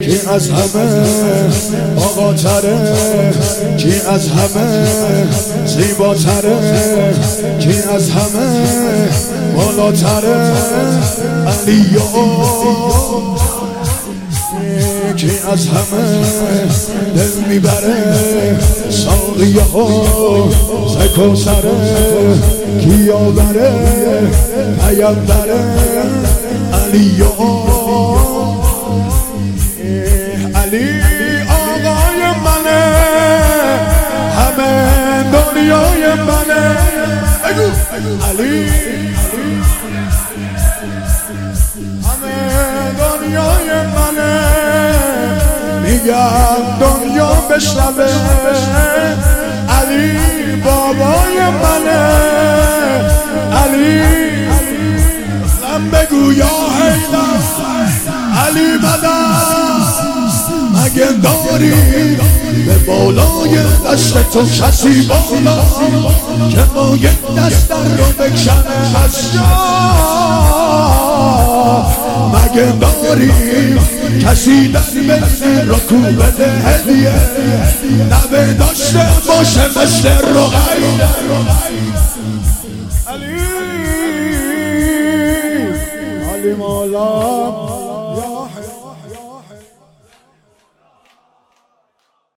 کی از همه آقاتره، کی از همه زیباتره، کی از همه بالاتره. علیو کی از همه دل میبره، ساقیه ها زکوسره، کی آوره پیمبره. علیو علی آقای منه، همه دنیای منه. علی همه دنیای منه، میگم دنیا بشنوه. علی بابای منه، علی لم بگو یا حیدر. علی مدد مگه داری به بالای دست تو کسی بالا که ما یک دست رو بکنه از جا؟ مگه داری کسی دست بزنه رکو بده هدیه نبه داشته باشه مثل رقیه؟ علی علی مولا